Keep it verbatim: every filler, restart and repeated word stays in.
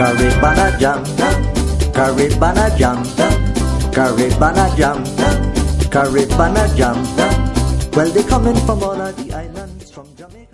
Caribana Jam, Caribana Jam, Caribana Jam, Caribana Jam. Well, they coming from all of the islands.